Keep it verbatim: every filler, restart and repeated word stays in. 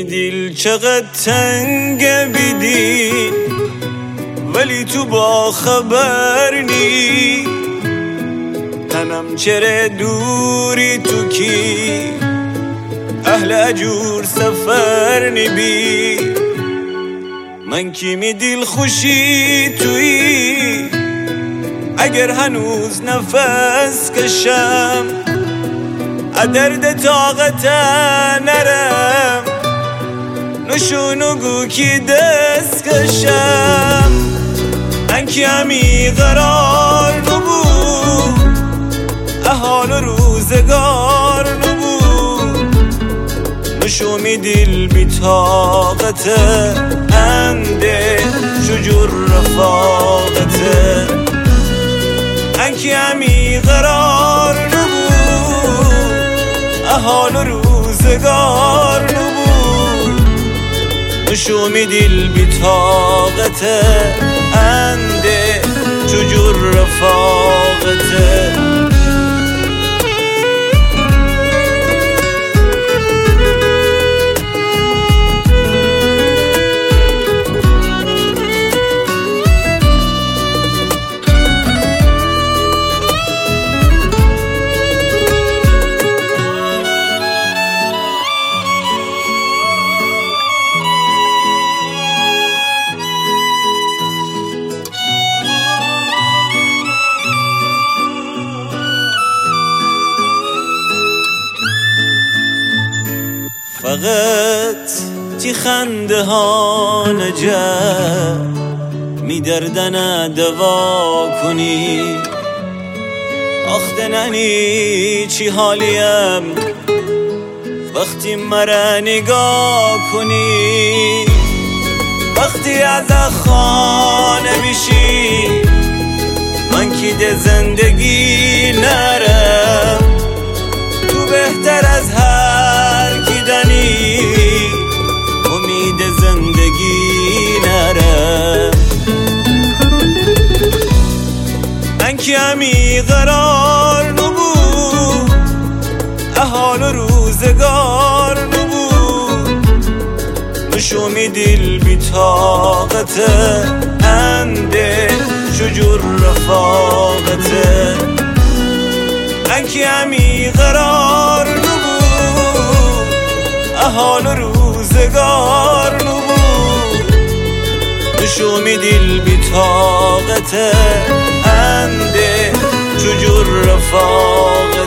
دیل چقدر تنگه بیدی ولی تو با خبر نی تنم چره دوری تو کی اهل اجور سفر نی بی من کی می دیل خوشی توی اگر هنوز نفس کشم ادرد طاقت نرم نشونو گو کی دست کشم انکی همی قرار نبو احال روزگار نبو نشو می دیل بی طاقت انده شجور رفاقت انکی همی قرار نبو احال روزگار نبو نشو می دیل بی طاقت انده چجور رفاقته فقط تی خنده ها نجا می دردن دوا کنی آخته ننی چی حالیم وقتی مرا نگاه کنی وقتی از خانه میشی من کی ده زندگی نرم تو بهتر از هر کی دانی امید زندگی نرم انکی همی قرار نبو احال روزگار نبو نشو می دیل بی طاقت انده شجور رفاقت انکی همی قرار نبو احال روزگار نبو نشو می دیل بی طاقت انده چجور رفاقت